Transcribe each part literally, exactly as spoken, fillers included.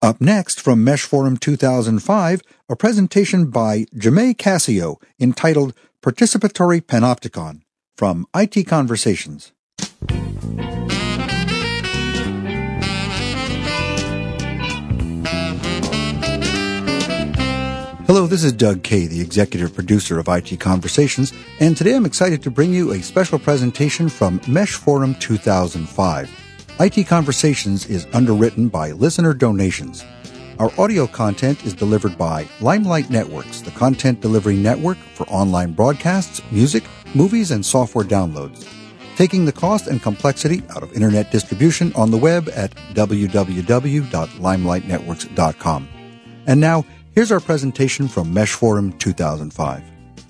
Up next, from Mesh Forum two thousand five, a presentation by Jemay Cassio entitled Participatory Panopticon from I T Conversations. Hello, this is Doug Kay, the executive producer of I T Conversations, and today I'm excited to bring you a special presentation from Mesh Forum two thousand five. I T Conversations is underwritten by listener donations. Our audio content is delivered by Limelight Networks, the content delivery network for online broadcasts, music, movies, and software downloads, taking the cost and complexity out of internet distribution on the web at w w w dot limelight networks dot com. And now, here's our presentation from Mesh Forum two thousand five.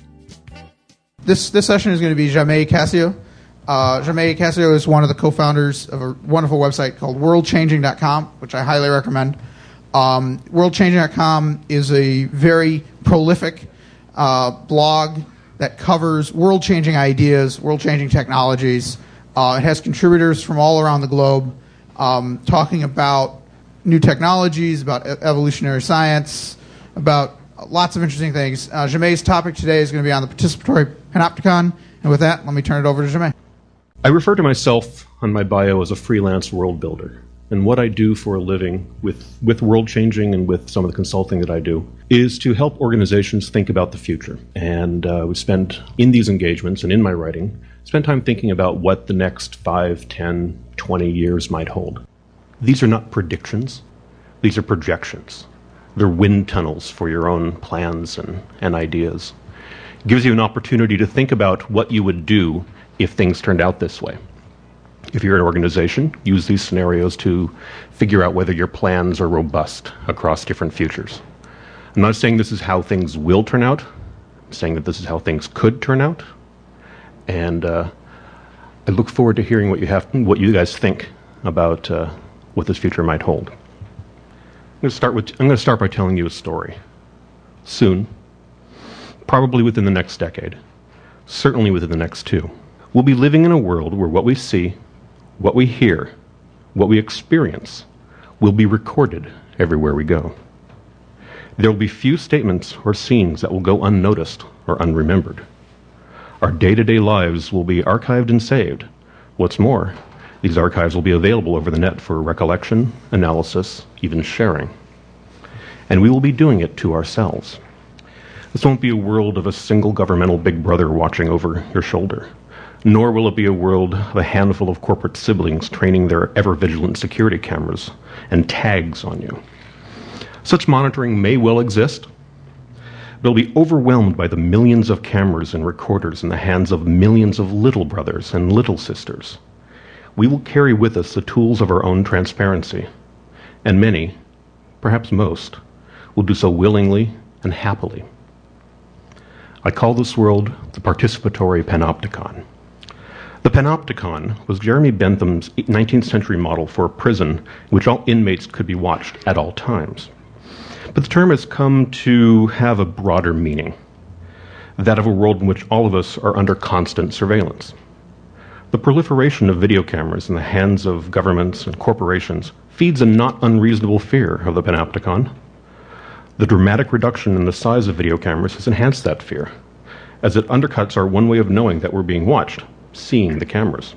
This this session is going to be Jemay Cassio. Uh, Jemay Cassio is one of the co-founders of a wonderful website called world changing dot com, which I highly recommend. Um, world changing dot com is a very prolific uh, blog that covers world-changing ideas, world-changing technologies. Uh, it has contributors from all around the globe um, talking about new technologies, about e- evolutionary science, about lots of interesting things. Uh, Jemay's topic today is going to be on the participatory panopticon. And with that, let me turn it over to Jemay. I refer to myself on my bio as a freelance world builder. And what I do for a living with, with world changing and with some of the consulting that I do is to help organizations think about the future. And uh, we spend, in these engagements and in my writing, spend time thinking about what the next five, ten, twenty years might hold. These are not predictions. These are projections. They're wind tunnels for your own plans and, and ideas. It gives you an opportunity to think about what you would do if things turned out this way. If you're an organization, use these scenarios to figure out whether your plans are robust across different futures. I'm not saying this is how things will turn out. I'm saying that this is how things could turn out. And uh, I look forward to hearing what you have, what you guys think about uh, what this future might hold. I'm going to start with. I'm going to start by telling you a story. Soon, probably within the next decade, certainly within the next two, we'll be living in a world where what we see, what we hear, what we experience will be recorded everywhere we go. There will be few statements or scenes that will go unnoticed or unremembered. Our day-to-day lives will be archived and saved. What's more, these archives will be available over the net for recollection, analysis, even sharing. And we will be doing it to ourselves. This won't be a world of a single governmental big brother watching over your shoulder. Nor will it be a world of a handful of corporate siblings training their ever-vigilant security cameras and tags on you. Such monitoring may well exist, but it'll be overwhelmed by the millions of cameras and recorders in the hands of millions of little brothers and little sisters. We will carry with us the tools of our own transparency, and many, perhaps most, will do so willingly and happily. I call this world the participatory panopticon. The panopticon was Jeremy Bentham's nineteenth century model for a prison in which all inmates could be watched at all times. But the term has come to have a broader meaning, that of a world in which all of us are under constant surveillance. The proliferation of video cameras in the hands of governments and corporations feeds a not unreasonable fear of the panopticon. The dramatic reduction in the size of video cameras has enhanced that fear, as it undercuts our one way of knowing that we're being watched, seeing the cameras.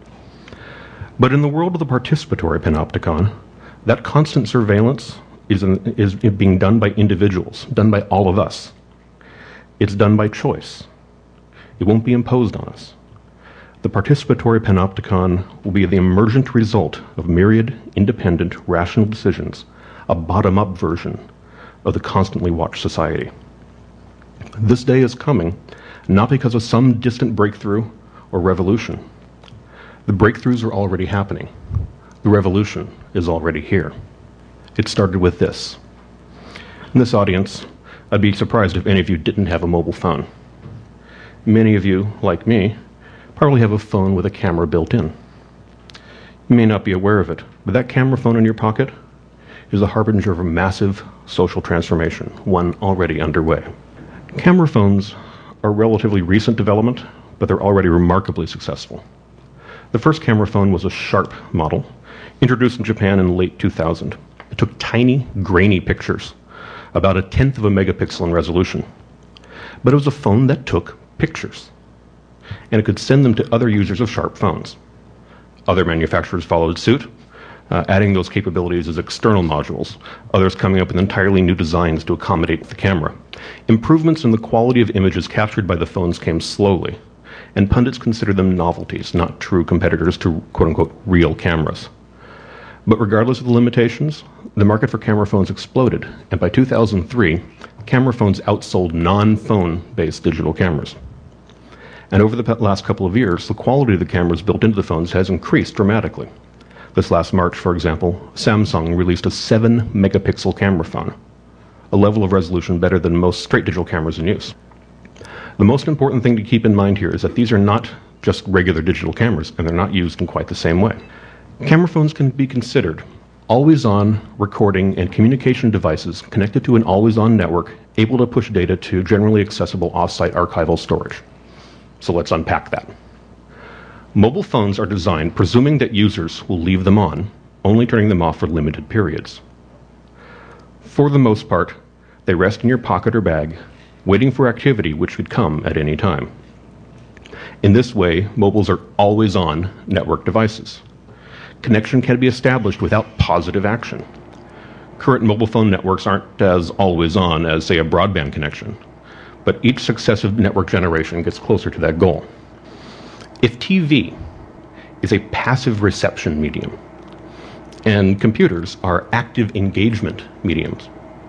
But in the world of the participatory panopticon, that constant surveillance is, in, is being done by individuals, done by all of us. It's done by choice. It won't be imposed on us. The participatory panopticon will be the emergent result of myriad, independent, rational decisions, a bottom-up version of the constantly watched society. This day is coming, not because of some distant breakthrough or revolution. The breakthroughs are already happening. The revolution is already here. It started with this. In this audience, I'd be surprised if any of you didn't have a mobile phone. Many of you, like me, probably have a phone with a camera built in. You may not be aware of it, but that camera phone in your pocket is a harbinger of a massive social transformation, one already underway. Camera phones are a relatively recent development, but they're already remarkably successful. The first camera phone was a Sharp model, introduced in Japan in late two thousand. It took tiny, grainy pictures, about a tenth of a megapixel in resolution. But it was a phone that took pictures, and it could send them to other users of Sharp phones. Other manufacturers followed suit, uh, adding those capabilities as external modules, others coming up with entirely new designs to accommodate the camera. Improvements in the quality of images captured by the phones came slowly, and pundits considered them novelties, not true competitors to quote-unquote real cameras. But regardless of the limitations, the market for camera phones exploded, and by two thousand three, camera phones outsold non-phone-based digital cameras. And over the last couple of years, the quality of the cameras built into the phones has increased dramatically. This last March, for example, Samsung released a seven megapixel camera phone, a level of resolution better than most straight digital cameras in use. The most important thing to keep in mind here is that these are not just regular digital cameras, and they're not used in quite the same way. Camera phones can be considered always-on recording and communication devices connected to an always-on network able to push data to generally accessible off-site archival storage. So let's unpack that. Mobile phones are designed presuming that users will leave them on, only turning them off for limited periods. For the most part, they rest in your pocket or bag, waiting for activity which could come at any time. In this way, mobiles are always-on network devices. Connection can be established without positive action. Current mobile phone networks aren't as always-on as, say, a broadband connection, but each successive network generation gets closer to that goal. If T V is a passive reception medium, and computers are active engagement mediums,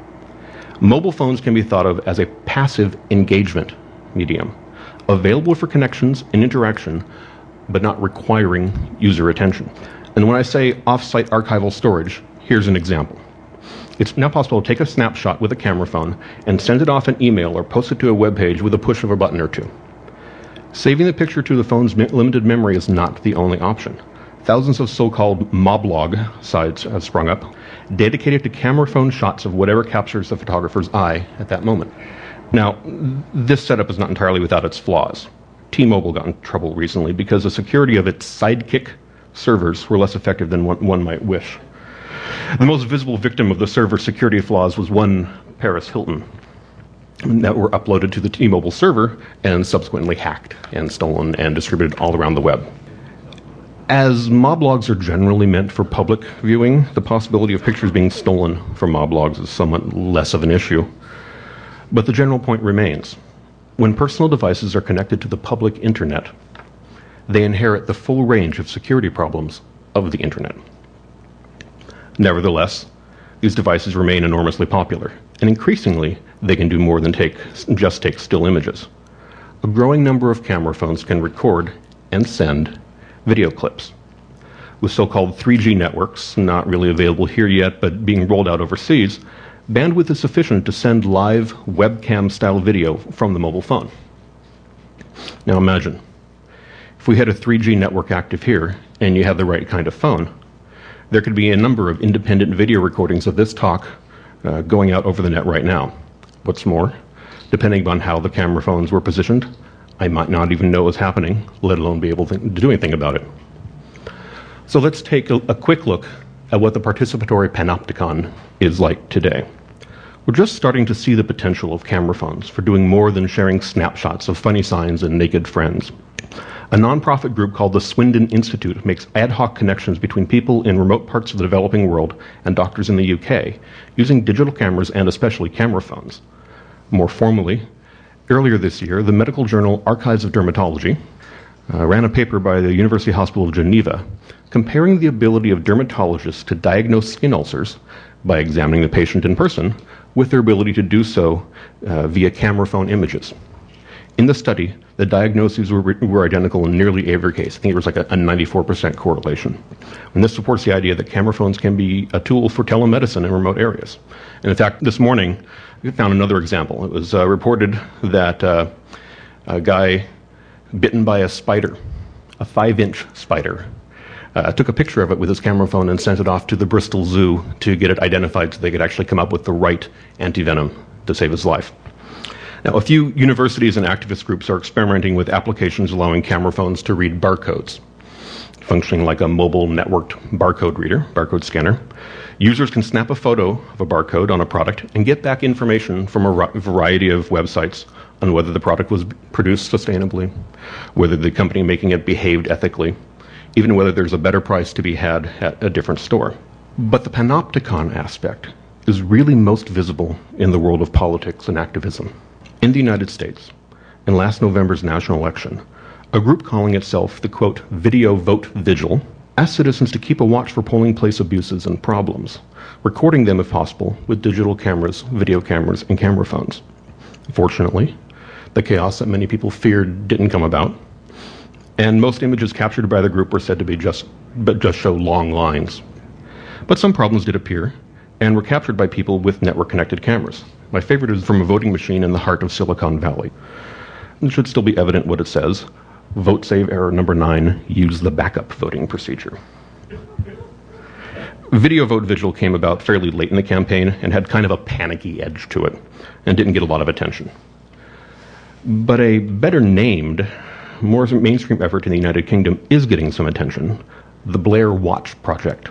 mobile phones can be thought of as a passive engagement medium, available for connections and interaction, but not requiring user attention. And when I say off-site archival storage, here's an example. It's now possible to take a snapshot with a camera phone and send it off an email or post it to a web page with a push of a button or two. Saving the picture to the phone's limited memory is not the only option. Thousands of so-called moblog sites have sprung up, dedicated to camera phone shots of whatever captures the photographer's eye at that moment. Now, this setup is not entirely without its flaws. T-Mobile got in trouble recently because the security of its Sidekick servers were less effective than one, one might wish. The most visible victim of the server security flaws was one Paris Hilton that were uploaded to the T-Mobile server and subsequently hacked and stolen and distributed all around the web. As moblogs are generally meant for public viewing, the possibility of pictures being stolen from moblogs is somewhat less of an issue. But the general point remains. When personal devices are connected to the public internet, they inherit the full range of security problems of the internet. Nevertheless, these devices remain enormously popular, and increasingly, they can do more than take, just take still images. A growing number of camera phones can record and send video clips. With so-called three G networks, not really available here yet, but being rolled out overseas, bandwidth is sufficient to send live webcam-style video from the mobile phone. Now imagine, if we had a three G network active here, and you have the right kind of phone, there could be a number of independent video recordings of this talk uh, going out over the net right now. What's more, depending on how the camera phones were positioned, I might not even know it was happening, let alone be able to do anything about it. So let's take a, a quick look at what the participatory panopticon is like today. We're just starting to see the potential of camera phones for doing more than sharing snapshots of funny signs and naked friends. A nonprofit group called the Swindon Institute makes ad hoc connections between people in remote parts of the developing world and doctors in the U K using digital cameras and especially camera phones. More formally, earlier this year, the medical journal Archives of Dermatology uh, ran a paper by the University Hospital of Geneva comparing the ability of dermatologists to diagnose skin ulcers by examining the patient in person with their ability to do so uh, via camera phone images. In the study, the diagnoses were, were identical in nearly every case. I think it was like a, a ninety-four percent correlation. And this supports the idea that camera phones can be a tool for telemedicine in remote areas. And in fact, this morning, we found another example. It was uh, reported that uh, a guy bitten by a spider, a five-inch spider, uh, took a picture of it with his camera phone and sent it off to the Bristol Zoo to get it identified so they could actually come up with the right antivenom to save his life. Now, a few universities and activist groups are experimenting with applications allowing camera phones to read barcodes. functioning like a mobile networked barcode reader, barcode scanner. Users can snap a photo of a barcode on a product and get back information from a variety of websites on whether the product was produced sustainably, whether the company making it behaved ethically, even whether there's a better price to be had at a different store. But the panopticon aspect is really most visible in the world of politics and activism. In the United States, in last November's national election, a group calling itself the, quote, Video Vote Vigil asked citizens to keep a watch for polling place abuses and problems, recording them if possible with digital cameras, video cameras, and camera phones. Fortunately, the chaos that many people feared didn't come about, and most images captured by the group were said to be just, but just show long lines. But some problems did appear, and were captured by people with network-connected cameras. My favorite is from a voting machine in the heart of Silicon Valley. It should still be evident what it says. Vote save error number nine, use the backup voting procedure. Video Vote Vigil came about fairly late in the campaign and had kind of a panicky edge to it and didn't get a lot of attention. But a better named, more mainstream effort in the United Kingdom is getting some attention, the Blair Watch Project.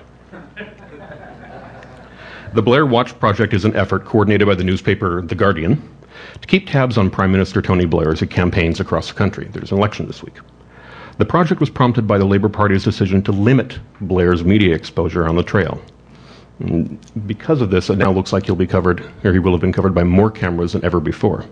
The Blair Watch Project is an effort coordinated by the newspaper The Guardian to keep tabs on Prime Minister Tony Blair as he campaigns across the country. There's an election this week. The project was prompted by the Labour Party's decision to limit Blair's media exposure on the trail. And because of this, it now looks like he'll be covered, or he will have been covered by more cameras than ever before.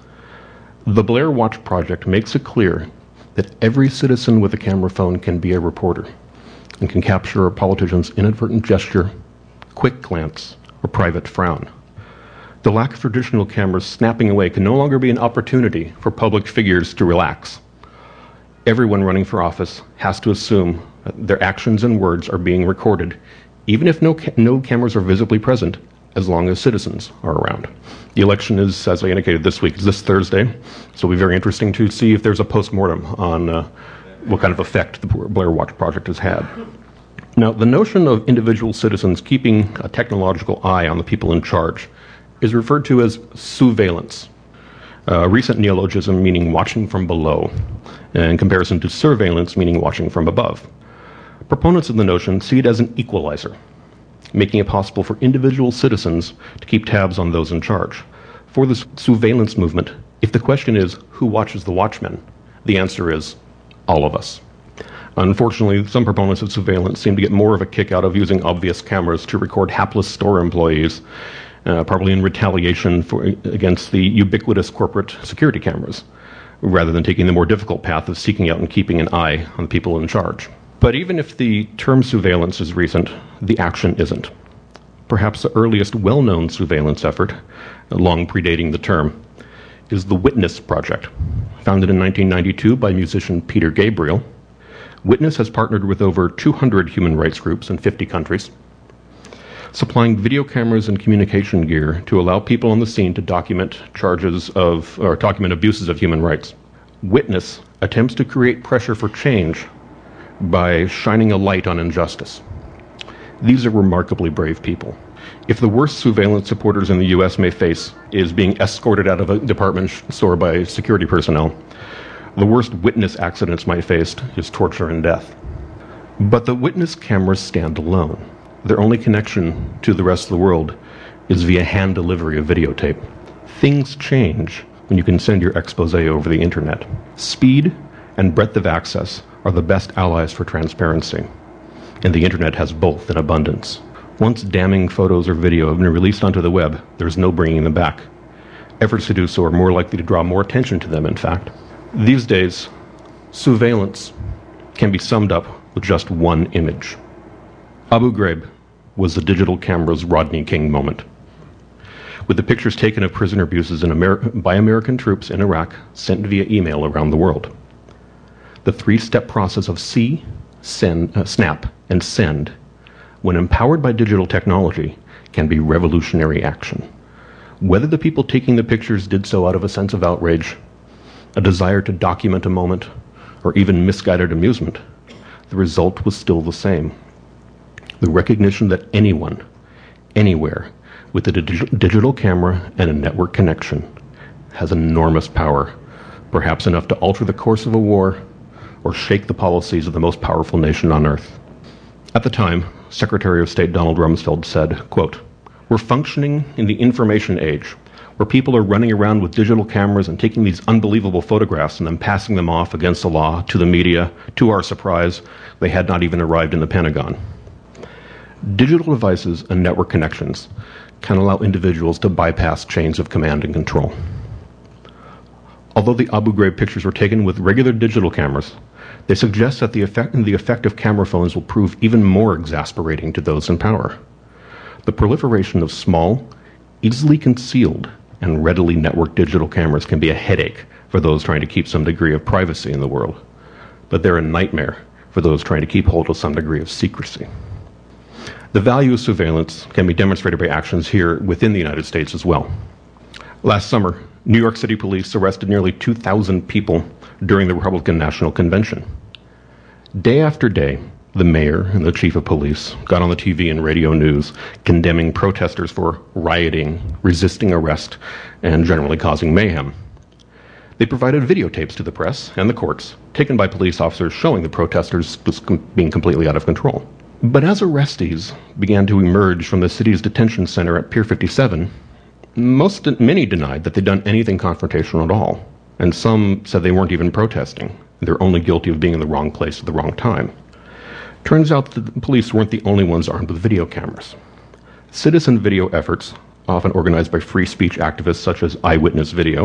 The Blair Watch Project makes it clear that every citizen with a camera phone can be a reporter and can capture a politician's inadvertent gesture, quick glance, or private frown. The lack of traditional cameras snapping away can no longer be an opportunity for public figures to relax. Everyone running for office has to assume that their actions and words are being recorded, even if no, ca- no cameras are visibly present, as long as citizens are around. The election is, as I indicated this week, is this Thursday, so it'll be very interesting to see if there's a post-mortem on uh, what kind of effect the Blair Watch Project has had. Now, the notion of individual citizens keeping a technological eye on the people in charge is referred to as surveillance, a recent neologism meaning watching from below, in comparison to surveillance meaning watching from above. Proponents of the notion see it as an equalizer, making it possible for individual citizens to keep tabs on those in charge. For this surveillance movement, if the question is, who watches the watchmen, the answer is, all of us. Unfortunately, some proponents of surveillance seem to get more of a kick out of using obvious cameras to record hapless store employees, uh, probably in retaliation for, against the ubiquitous corporate security cameras, rather than taking the more difficult path of seeking out and keeping an eye on the people in charge. But even if the term surveillance is recent, the action isn't. Perhaps the earliest well-known surveillance effort, long predating the term, is the Witness Project. Founded in nineteen ninety-two by musician Peter Gabriel, Witness has partnered with over two hundred human rights groups in fifty countries, supplying video cameras and communication gear to allow people on the scene to document charges of, or document abuses of human rights. Witness attempts to create pressure for change by shining a light on injustice. These are remarkably brave people. If the worst surveillance supporters in the U S may face is being escorted out of a department store by security personnel, the worst Witness accidents might face is torture and death. But the Witness cameras stand alone. Their only connection to the rest of the world is via hand delivery of videotape. Things change when you can send your expose over the internet. Speed and breadth of access are the best allies for transparency, and the internet has both in abundance. Once damning photos or video have been released onto the web, there's no bringing them back. Efforts to do so are more likely to draw more attention to them, in fact. These days, surveillance can be summed up with just one image. Abu Ghraib was the digital camera's Rodney King moment, with the pictures taken of prisoner abuses in Amer- by American troops in Iraq sent via email around the world. The three-step process of see, send, uh, snap, and send, when empowered by digital technology, can be revolutionary action. Whether the people taking the pictures did so out of a sense of outrage, a desire to document a moment, or even misguided amusement, the result was still the same. The recognition that anyone, anywhere, with a dig- digital camera and a network connection has enormous power, perhaps enough to alter the course of a war or shake the policies of the most powerful nation on earth. At the time, Secretary of State Donald Rumsfeld said, quote, "We're functioning in the information age, where people are running around with digital cameras and taking these unbelievable photographs and then passing them off against the law to the media. To our surprise, they had not even arrived in the Pentagon." Digital devices and network connections can allow individuals to bypass chains of command and control. Although the Abu Ghraib pictures were taken with regular digital cameras, they suggest that the effect, the effect of camera phones will prove even more exasperating to those in power. The proliferation of small, easily concealed, and readily networked digital cameras can be a headache for those trying to keep some degree of privacy in the world, but they're a nightmare for those trying to keep hold of some degree of secrecy. The value of surveillance can be demonstrated by actions here within the United States as well. Last summer, New York City police arrested nearly two thousand people during the Republican National Convention. Day after day, the mayor and the chief of police got on the T V and radio news condemning protesters for rioting, resisting arrest, and generally causing mayhem. They provided videotapes to the press and the courts, taken by police officers showing the protesters just com- being completely out of control. But as arrestees began to emerge from the city's detention center at Pier fifty-seven, most, many denied that they'd done anything confrontational at all, and some said they weren't even protesting. They're only guilty of being in the wrong place at the wrong time. Turns out that the police weren't the only ones armed with video cameras. Citizen video efforts, often organized by free speech activists such as Eyewitness Video,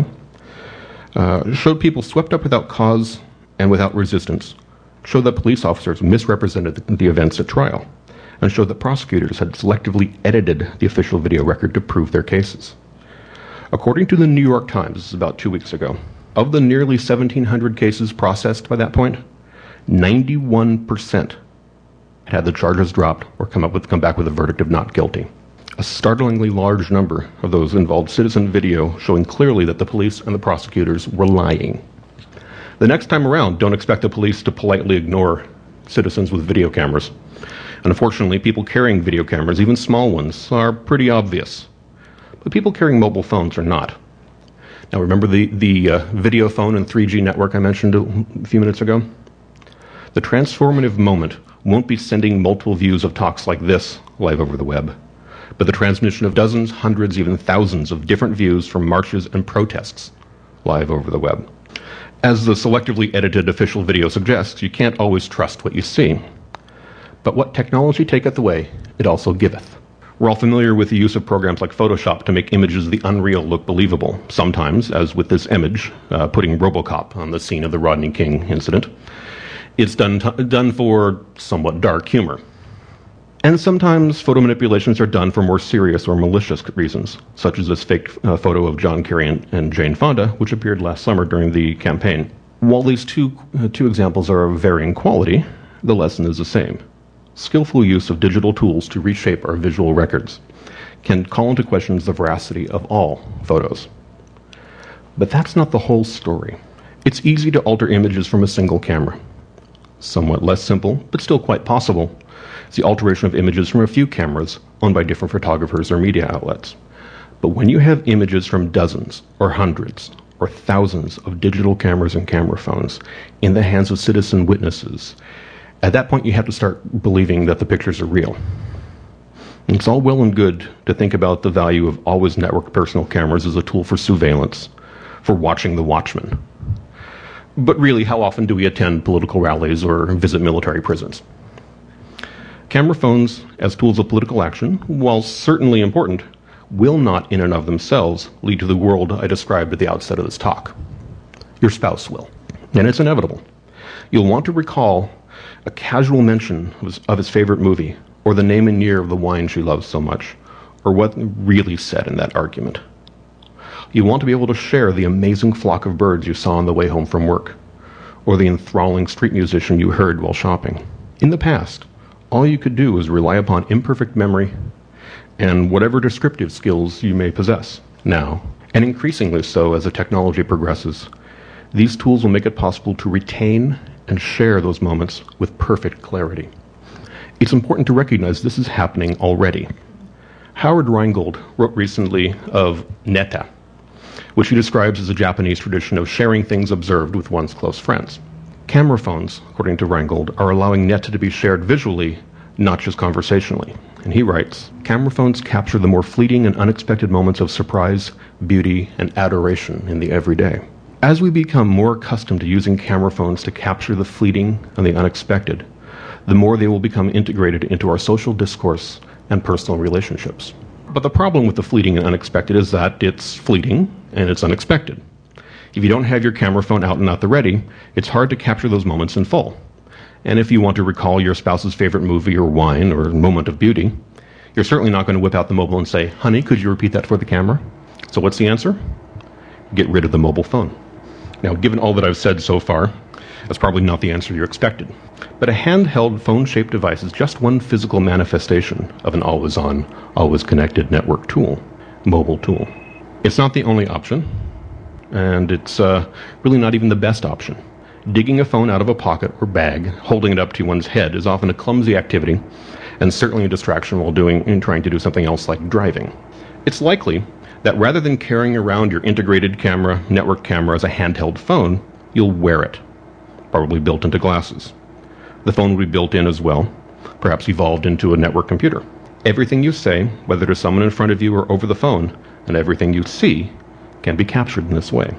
uh, showed people swept up without cause and without resistance, showed that police officers misrepresented the, the events at trial, and showed that prosecutors had selectively edited the official video record to prove their cases. According to the New York Times, this is about two weeks ago, of the nearly seventeen hundred cases processed by that point, ninety-one percent had had the charges dropped or come up with come back with a verdict of not guilty. A startlingly large number of those involved citizen video showing clearly that the police and the prosecutors were lying. The next time around, don't expect the police to politely ignore citizens with video cameras. Unfortunately, people carrying video cameras, even small ones, are pretty obvious. But people carrying mobile phones are not. Now remember the, the uh, video phone and three G network I mentioned a few minutes ago? The transformative moment won't be sending multiple views of talks like this live over the web, but the transmission of dozens, hundreds, even thousands of different views from marches and protests live over the web. As the selectively edited official video suggests, you can't always trust what you see. But what technology taketh away, it also giveth. We're all familiar with the use of programs like Photoshop to make images of the unreal look believable. Sometimes, as with this image, uh, putting RoboCop on the scene of the Rodney King incident, it's done, t- done for somewhat dark humor. And sometimes photo manipulations are done for more serious or malicious reasons, such as this fake uh, photo of John Kerry and, and Jane Fonda, which appeared last summer during the campaign. While these two, uh, two examples are of varying quality, the lesson is the same. Skillful use of digital tools to reshape our visual records can call into question the veracity of all photos. But that's not the whole story. It's easy to alter images from a single camera. Somewhat less simple, but still quite possible, is the alteration of images from a few cameras owned by different photographers or media outlets. But when you have images from dozens or hundreds or thousands of digital cameras and camera phones in the hands of citizen witnesses, at that point you have to start believing that the pictures are real. And it's all well and good to think about the value of always networked personal cameras as a tool for surveillance, for watching the watchmen. But really, how often do we attend political rallies or visit military prisons? Camera phones as tools of political action, while certainly important, will not in and of themselves lead to the world I described at the outset of this talk. Your spouse will, and it's inevitable. You'll want to recall a casual mention of his, of his favorite movie, or the name and year of the wine she loves so much, or what really said in that argument. You want to be able to share the amazing flock of birds you saw on the way home from work, or the enthralling street musician you heard while shopping. In the past, all you could do was rely upon imperfect memory and whatever descriptive skills you may possess. Now, and increasingly so as the technology progresses, these tools will make it possible to retain and share those moments with perfect clarity. It's important to recognize this is happening already. Howard Rheingold wrote recently of neta, which he describes as a Japanese tradition of sharing things observed with one's close friends. Camera phones, according to Reingold, are allowing net to be shared visually, not just conversationally. And he writes, camera phones capture the more fleeting and unexpected moments of surprise, beauty, and adoration in the everyday. As we become more accustomed to using camera phones to capture the fleeting and the unexpected, the more they will become integrated into our social discourse and personal relationships. But the problem with the fleeting and unexpected is that it's fleeting and it's unexpected. If you don't have your camera phone out and at the ready, it's hard to capture those moments in full. And if you want to recall your spouse's favorite movie or wine or moment of beauty, you're certainly not going to whip out the mobile and say, honey, could you repeat that for the camera? So what's the answer? Get rid of the mobile phone. Now, given all that I've said so far, that's probably not the answer you expected. But a handheld phone-shaped device is just one physical manifestation of an always-on, always-connected network tool, mobile tool. It's not the only option, and it's uh, really not even the best option. Digging a phone out of a pocket or bag, holding it up to one's head, is often a clumsy activity, and certainly a distraction while doing and trying to do something else like driving. It's likely that rather than carrying around your integrated camera, network camera as a handheld phone, you'll wear it, probably built into glasses. The phone will be built in as well, perhaps evolved into a network computer. Everything you say, whether to someone in front of you or over the phone, and everything you see, can be captured in this way.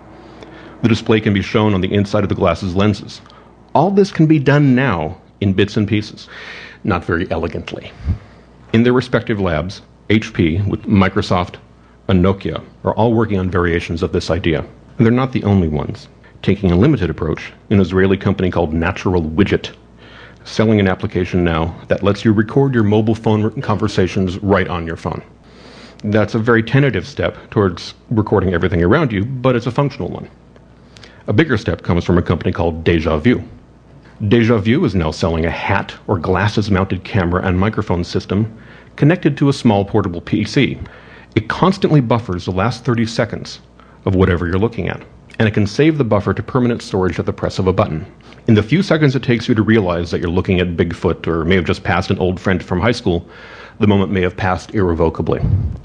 The display can be shown on the inside of the glasses lenses. All this can be done now in bits and pieces, not very elegantly. In their respective labs, H P, with Microsoft, and Nokia are all working on variations of this idea. And they're not the only ones. Taking a limited approach, an Israeli company called Natural Widget, selling an application now that lets you record your mobile phone conversations right on your phone. That's a very tentative step towards recording everything around you, but it's a functional one. A bigger step comes from a company called Deja Vu. Deja Vu is now selling a hat or glasses-mounted camera and microphone system connected to a small portable P C. It constantly buffers the last thirty seconds of whatever you're looking at, and it can save the buffer to permanent storage at the press of a button. In the few seconds it takes you to realize that you're looking at Bigfoot or may have just passed an old friend from high school, the moment may have passed irrevocably.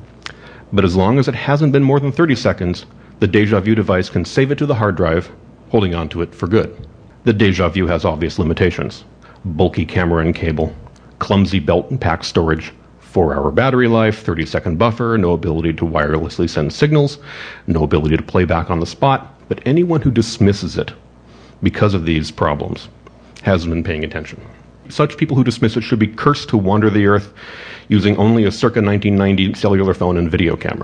But as long as it hasn't been more than thirty seconds, the Deja Vu device can save it to the hard drive, holding on to it for good. The Deja Vu has obvious limitations: bulky camera and cable, clumsy belt and pack storage, four-hour battery life, thirty-second buffer, no ability to wirelessly send signals, no ability to play back on the spot. But anyone who dismisses it because of these problems hasn't been paying attention. Such people who dismiss it should be cursed to wander the earth using only a circa nineteen ninety cellular phone and video camera.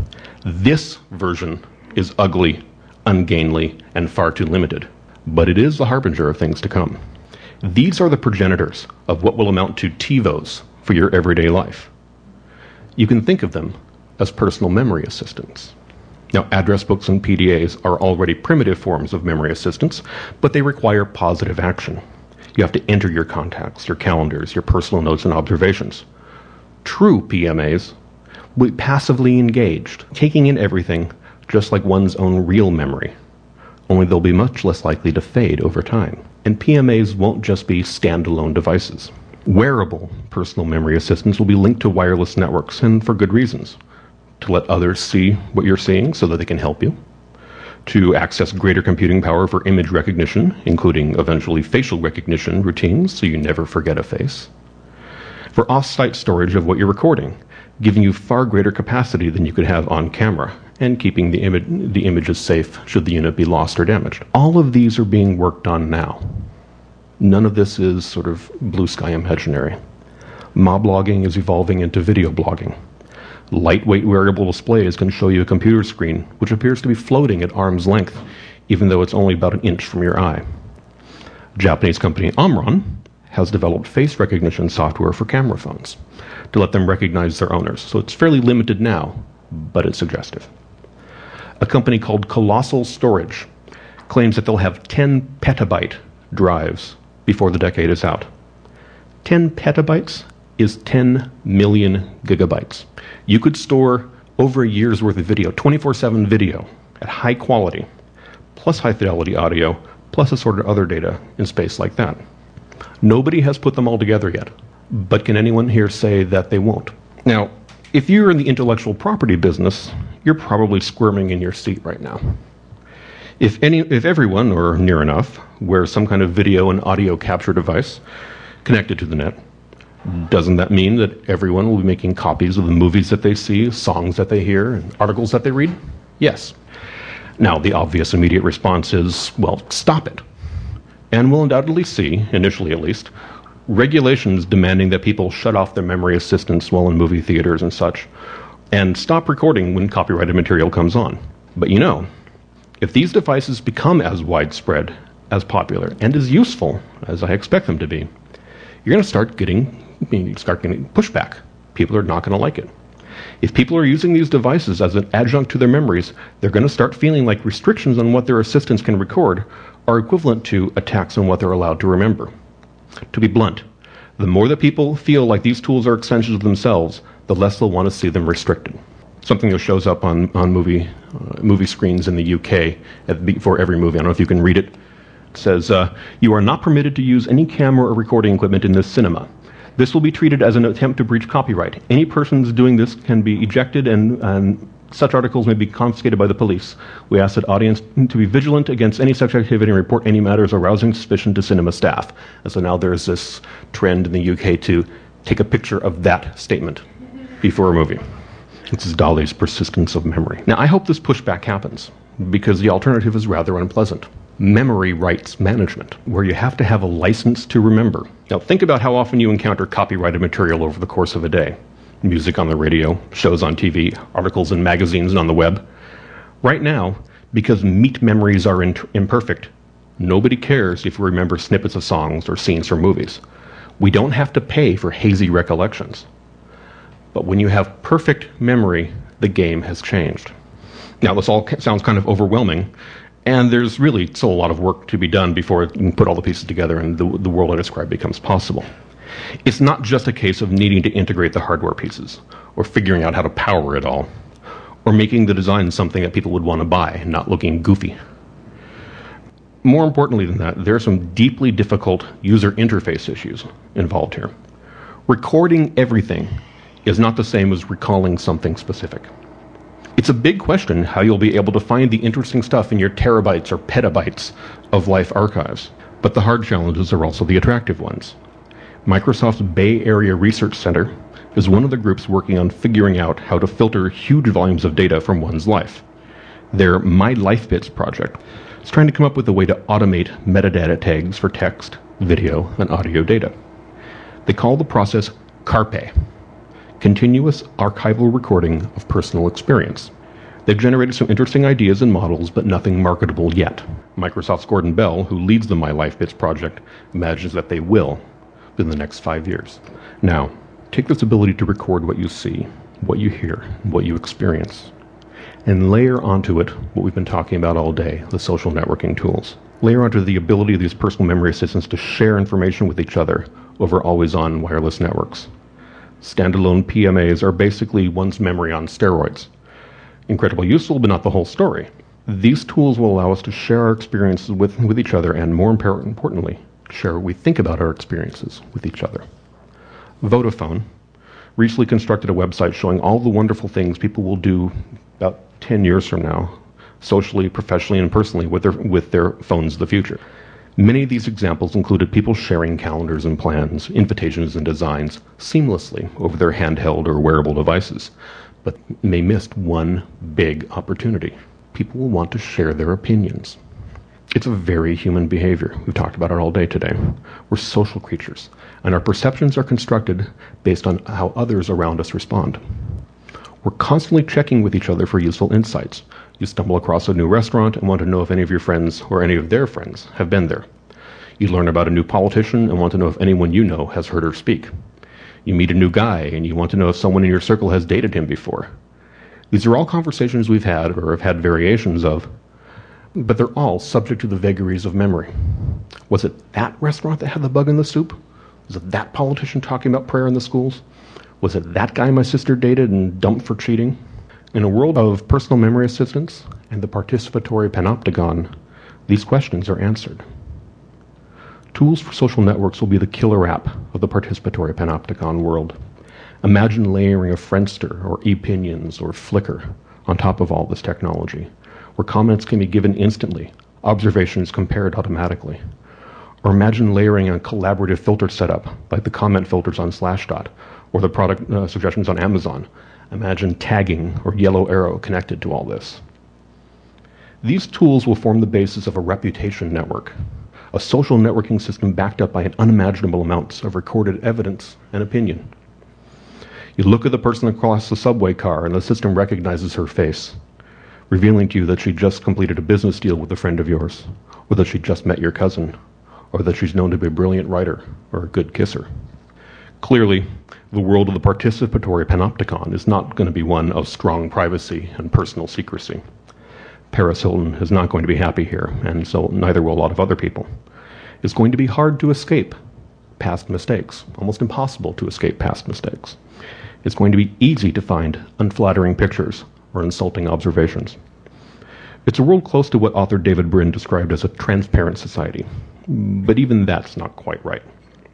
This version is ugly, ungainly, and far too limited, but it is the harbinger of things to come. These are the progenitors of what will amount to TiVos for your everyday life. You can think of them as personal memory assistants. Now, address books and P D As are already primitive forms of memory assistance, but they require positive action. You have to enter your contacts, your calendars, your personal notes and observations. True P M As will be passively engaged, taking in everything just like one's own real memory, only they'll be much less likely to fade over time. And P M As won't just be standalone devices. Wearable personal memory assistants will be linked to wireless networks, and for good reasons. To let others see what you're seeing so that they can help you. To access greater computing power for image recognition, including eventually facial recognition routines so you never forget a face. For off-site storage of what you're recording, giving you far greater capacity than you could have on camera, and keeping the, imi- the images safe should the unit be lost or damaged. All of these are being worked on now. None of this is sort of blue sky imaginary. Moblogging is evolving into video blogging. Lightweight wearable displays can show you a computer screen, which appears to be floating at arm's length, even though it's only about an inch from your eye. Japanese company Omron has developed face recognition software for camera phones to let them recognize their owners, so it's fairly limited now, but it's suggestive. A company called Colossal Storage claims that they'll have ten petabyte drives before the decade is out. ten petabytes is ten million gigabytes. You could store over a year's worth of video, twenty-four seven video, at high quality, plus high fidelity audio, plus assorted other data in space like that. Nobody has put them all together yet, but can anyone here say that they won't? Now, if you're in the intellectual property business, you're probably squirming in your seat right now. If any, if everyone, or near enough, wears some kind of video and audio capture device connected to the net, doesn't that mean that everyone will be making copies of the movies that they see, songs that they hear, and articles that they read? Yes. Now, the obvious immediate response is, well, stop it. And we'll undoubtedly see, initially at least, regulations demanding that people shut off their memory assistants while in movie theaters and such, and stop recording when copyrighted material comes on. But you know, if these devices become as widespread, as popular, and as useful as I expect them to be, you're going to start getting, you start getting pushback. People are not going to like it. If people are using these devices as an adjunct to their memories, they're going to start feeling like restrictions on what their assistants can record are equivalent to attacks on what they're allowed to remember. To be blunt, the more that people feel like these tools are extensions of themselves, the less they'll want to see them restricted. Something that shows up on, on movie, uh, movie screens in the U K at, before every movie. I don't know if you can read it. It says, uh, you are not permitted to use any camera or recording equipment in this cinema. This will be treated as an attempt to breach copyright. Any persons doing this can be ejected and, and such articles may be confiscated by the police. We ask that audience to be vigilant against any such activity and report any matters arousing suspicion to cinema staff. And so now there's this trend in the U K to take a picture of that statement before a movie. This is Dali's persistence of memory. Now, I hope this pushback happens, because the alternative is rather unpleasant. Memory rights management, where you have to have a license to remember. Now, think about how often you encounter copyrighted material over the course of a day. Music on the radio, shows on T V, articles in magazines and on the web. Right now, because meat memories are in- imperfect, nobody cares if we remember snippets of songs or scenes from movies. We don't have to pay for hazy recollections. But when you have perfect memory, the game has changed. Now, this all sounds kind of overwhelming, and there's really still a lot of work to be done before you can put all the pieces together and the, the world I described becomes possible. It's not just a case of needing to integrate the hardware pieces, or figuring out how to power it all, or making the design something that people would want to buy, not looking goofy. More importantly than that, there are some deeply difficult user interface issues involved here. Recording everything is not the same as recalling something specific. It's a big question how you'll be able to find the interesting stuff in your terabytes or petabytes of life archives. But the hard challenges are also the attractive ones. Microsoft's Bay Area Research Center is one of the groups working on figuring out how to filter huge volumes of data from one's life. Their My Life Bits project is trying to come up with a way to automate metadata tags for text, video, and audio data. They call the process CARPE, Continuous Archival Recording of Personal Experience. They've generated some interesting ideas and models, but nothing marketable yet. Microsoft's Gordon Bell, who leads the My Life Bits project, imagines that they will in the next five years. Now, take this ability to record what you see, what you hear, what you experience, and layer onto it what we've been talking about all day, the social networking tools. Layer onto the ability of these personal memory assistants to share information with each other over always-on wireless networks. Standalone P M As are basically one's memory on steroids. Incredibly useful, but not the whole story. These tools will allow us to share our experiences with, with each other, and more impor- importantly, share what we think about our experiences with each other. Vodafone recently constructed a website showing all the wonderful things people will do about ten years from now, socially, professionally, and personally with their, with their phones of the future. Many of these examples included people sharing calendars and plans, invitations and designs seamlessly over their handheld or wearable devices. But they missed one big opportunity. People will want to share their opinions. It's a very human behavior. We've talked about it all day today. We're social creatures, and our perceptions are constructed based on how others around us respond. We're constantly checking with each other for useful insights. You stumble across a new restaurant and want to know if any of your friends or any of their friends have been there. You learn about a new politician and want to know if anyone you know has heard her speak. You meet a new guy and you want to know if someone in your circle has dated him before. These are all conversations we've had or have had variations of, but they're all subject to the vagaries of memory. Was it that restaurant that had the bug in the soup? Was it that politician talking about prayer in the schools? Was it that guy my sister dated and dumped for cheating? In a world of personal memory assistance and the participatory panopticon, these questions are answered. Tools for social networks will be the killer app of the participatory panopticon world. Imagine layering a Friendster or ePinions or Flickr on top of all this technology, where comments can be given instantly, observations compared automatically. Or imagine layering a collaborative filter setup, like the comment filters on Slashdot, or the product uh, suggestions on Amazon. Imagine tagging or yellow arrow connected to all this. These tools will form the basis of a reputation network, a social networking system backed up by an unimaginable amounts of recorded evidence and opinion. You look at the person across the subway car and the system recognizes her face, revealing to you that she just completed a business deal with a friend of yours, or that she just met your cousin, or that she's known to be a brilliant writer or a good kisser. Clearly, the world of the participatory panopticon is not going to be one of strong privacy and personal secrecy. Paris Hilton is not going to be happy here, and so neither will a lot of other people. It's going to be hard to escape past mistakes, almost impossible to escape past mistakes. It's going to be easy to find unflattering pictures or insulting observations. It's a world close to what author David Brin described as a transparent society, but even that's not quite right.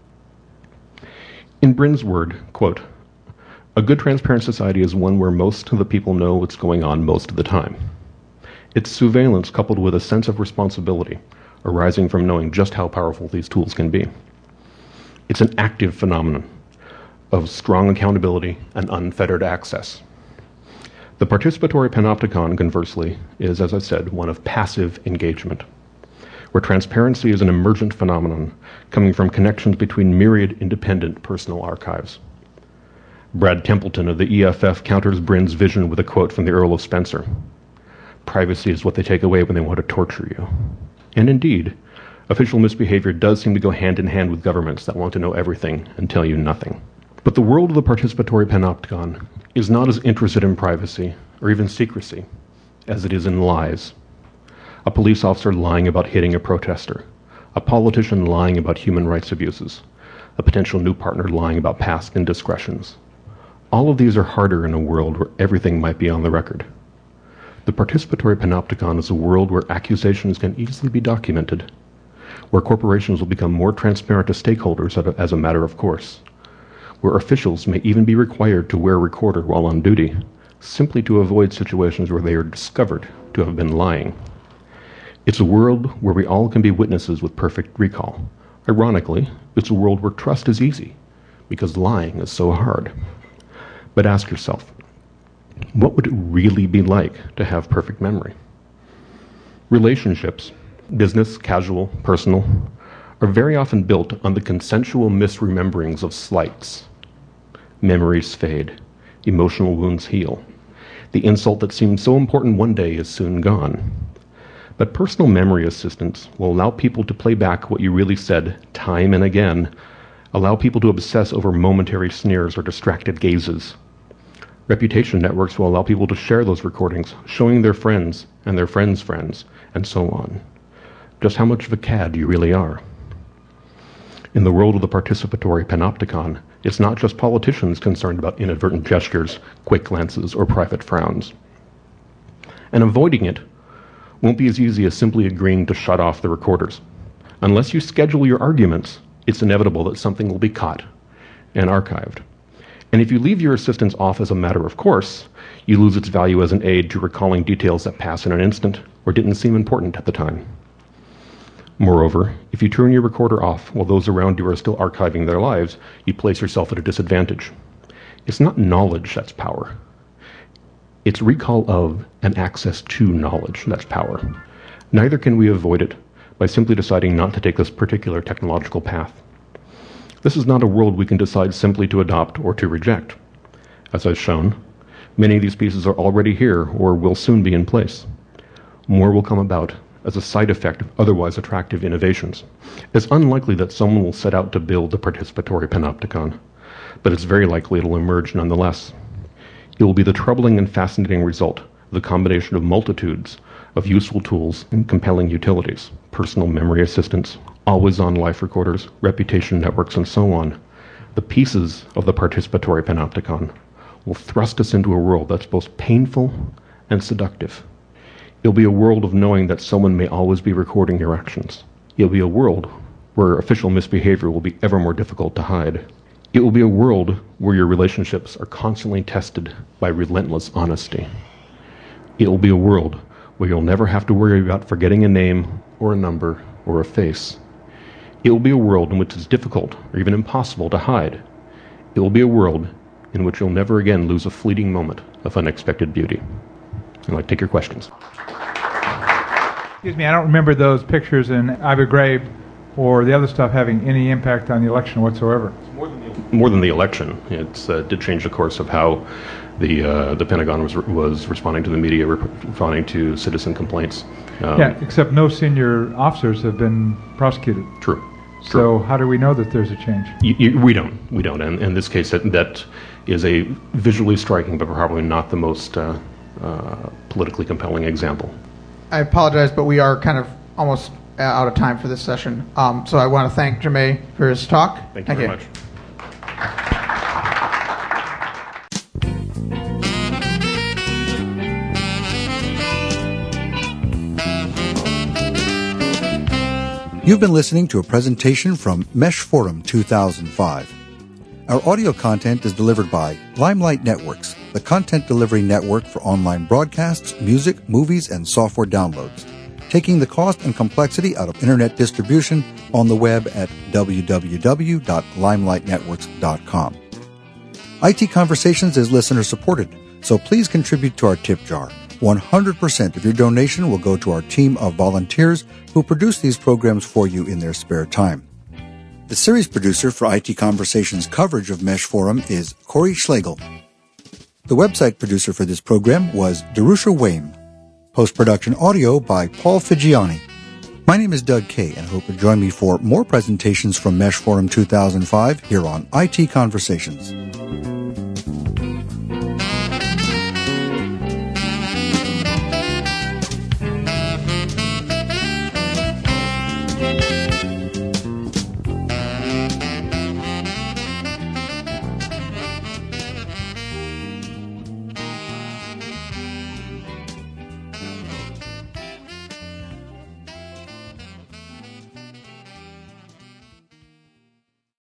In Brin's word, quote, "A good transparent society is one where most of the people know what's going on most of the time. It's surveillance coupled with a sense of responsibility arising from knowing just how powerful these tools can be. It's an active phenomenon of strong accountability and unfettered access. The participatory panopticon, conversely, is, as I said, one of passive engagement, where transparency is an emergent phenomenon coming from connections between myriad independent personal archives." Brad Templeton of the E F F counters Brin's vision with a quote from the Earl of Spencer. "Privacy is what they take away when they want to torture you." And indeed, official misbehavior does seem to go hand in hand with governments that want to know everything and tell you nothing. But the world of the participatory panopticon is not as interested in privacy or even secrecy as it is in lies. A police officer lying about hitting a protester, a politician lying about human rights abuses, a potential new partner lying about past indiscretions. All of these are harder in a world where everything might be on the record. The participatory panopticon is a world where accusations can easily be documented, where corporations will become more transparent to stakeholders as a matter of course, where officials may even be required to wear a recorder while on duty, simply to avoid situations where they are discovered to have been lying. It's a world where we all can be witnesses with perfect recall. Ironically, it's a world where trust is easy, because lying is so hard. But ask yourself, what would it really be like to have perfect memory? Relationships, business, casual, personal, are very often built on the consensual misrememberings of slights. Memories fade, emotional wounds heal. The insult that seemed so important one day is soon gone. But personal memory assistance will allow people to play back what you really said time and again, allow people to obsess over momentary sneers or distracted gazes. Reputation networks will allow people to share those recordings, showing their friends and their friends' friends, and so on. Just how much of a cad you really are. In the world of the participatory panopticon, it's not just politicians concerned about inadvertent gestures, quick glances, or private frowns. And avoiding it won't be as easy as simply agreeing to shut off the recorders. Unless you schedule your arguments, it's inevitable that something will be caught and archived. And if you leave your assistance off as a matter of course, you lose its value as an aid to recalling details that pass in an instant or didn't seem important at the time. Moreover, if you turn your recorder off while those around you are still archiving their lives, you place yourself at a disadvantage. It's not knowledge that's power. It's recall of and access to knowledge that's power. Neither can we avoid it by simply deciding not to take this particular technological path. This is not a world we can decide simply to adopt or to reject. As I've shown, many of these pieces are already here or will soon be in place. More will come about as a side effect of otherwise attractive innovations. It's unlikely that someone will set out to build the participatory panopticon, but it's very likely it'll emerge nonetheless. It will be the troubling and fascinating result of the combination of multitudes of useful tools and compelling utilities, personal memory assistance, always-on life recorders, reputation networks, and so on. The pieces of the participatory panopticon will thrust us into a world that's both painful and seductive. It'll be a world of knowing that someone may always be recording your actions. It'll be a world where official misbehavior will be ever more difficult to hide. It will be a world where your relationships are constantly tested by relentless honesty. It will be a world where you'll never have to worry about forgetting a name or a number or a face. It will be a world in which it's difficult or even impossible to hide. It will be a world in which you'll never again lose a fleeting moment of unexpected beauty. I'd like to take your questions. Excuse me, I don't remember those pictures in Abu Ghraib or the other stuff having any impact on the election whatsoever. More than the, more than the election. It uh, did change the course of how the uh, the Pentagon was was responding to the media, responding to citizen complaints. Um, yeah, except no senior officers have been prosecuted. True. So True. how do we know that there's a change? You, you, we don't. We don't. And in this case, that, that is a visually striking, but probably not the most uh, uh, politically compelling example. I apologize, but we are kind of almost out of time for this session. Um, so I want to thank Jaume for his talk. Thank you thank very you. much. You've been listening to a presentation from Mesh Forum two thousand five. Our audio content is delivered by Limelight Networks, the content delivery network for online broadcasts, music, movies, and software downloads, taking the cost and complexity out of internet distribution on the web at w w w dot limelight networks dot com. I T Conversations is listener supported, so please contribute to our tip jar. one hundred percent of your donation will go to our team of volunteers who produce these programs for you in their spare time. The series producer for I T Conversations coverage of Mesh Forum is Corey Schlegel. The website producer for this program was Darusha Wayne. Post-production audio by Paul Figiani. My name is Doug Kay, and I hope you'll join me for more presentations from Mesh Forum two thousand five here on I T Conversations.